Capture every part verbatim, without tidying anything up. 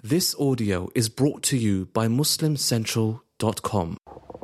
This audio is brought to you by muslim central dot com.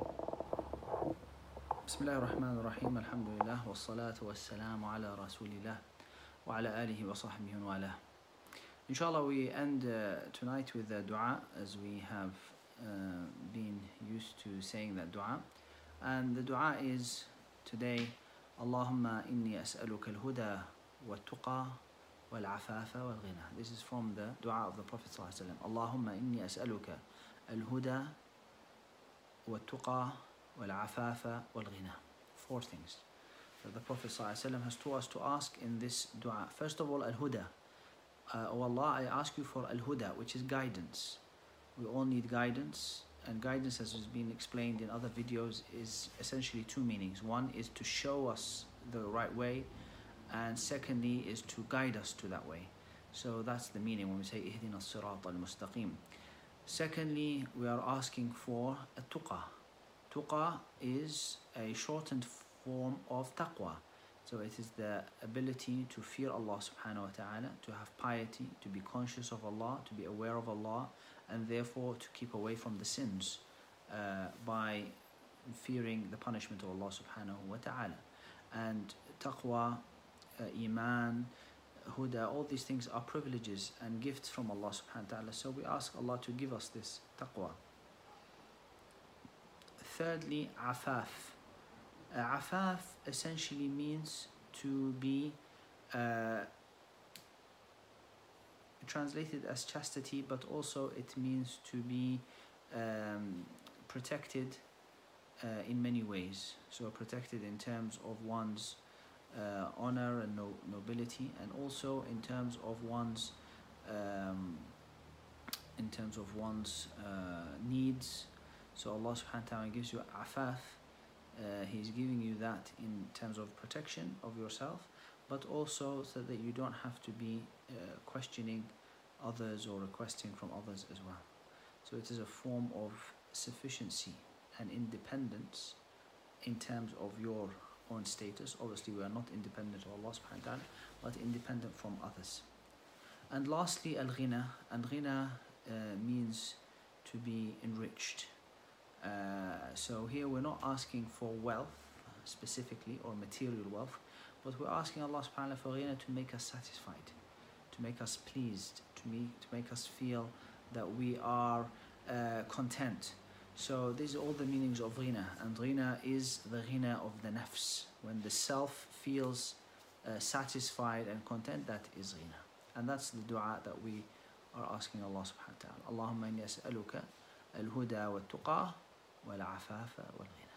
Bismillah ar-Rahman ar-Rahim, alhamdulillah, wa salatu wa salamu ala rasulillah, wa ala alihi wa sahbihi wa ala. Inshallah, we end uh, tonight with the dua, as we have uh, been used to saying that dua. And the dua is today, Allahumma inni as'aluka al-huda wa-tuqa wal-afafa wal-ghina. This is from the dua of the Prophet sallallahu alaihi wasallam. Allahumma inni as'aluka al-huda wa-tuqa wal-afafa wal-ghina. Four things that the Prophet sallallahu alaihi wasallam has taught us to ask in this dua. First of all, al-huda. Uh, oh Allah, I ask you for al-huda, which is guidance. We all need guidance, and guidance, as has been explained in other videos, is essentially two meanings. One is to show us the right way, and secondly is to guide us to that way. So that's the meaning when we say ihdina as-sirat al-mustaqim. Secondly, we are asking for a tuqa. Tuqa is a shortened form of taqwa. So it is the ability to fear Allah subhanahu wa ta'ala, to have piety, to be conscious of Allah, to be aware of Allah, and therefore to keep away from the sins uh, by fearing the punishment of Allah subhanahu wa ta'ala. And taqwa, uh, iman, huda, all these things are privileges and gifts from Allah subhanahu wa ta'ala. So we ask Allah to give us this taqwa. Thirdly, afaf. Uh, afaf essentially means to be uh, translated as chastity, but also it means to be um, protected uh, in many ways. So protected in terms of one's uh, honor and no nobility, and also in terms of one's um, in terms of one's uh, needs. So Allah subhanahu wa ta'ala gives you afaf. Uh, he's giving you that in terms of protection of yourself, but also so that you don't have to be uh, questioning others or requesting from others as well. So it is a form of sufficiency and independence in terms of your own status. Obviously we are not independent of Allah subhanahu wa ta'ala, but independent from others. And lastly, al-ghina. And ghina uh, means to be enriched. Uh, so here we're not asking for wealth specifically, or material wealth, but we're asking Allah subhanahu wa ta'ala for ghina to make us satisfied, to make us pleased, to, me, to make us feel that we are uh, content. So these are all the meanings of ghina, and ghina is the ghina of the nafs. When the self feels uh, satisfied and content, that is ghina. And that's the dua that we are asking Allah subhanahu wa ta'ala. Allahumma inni as'aluka al-huda wa tuqa wal-afafa wal-ghina.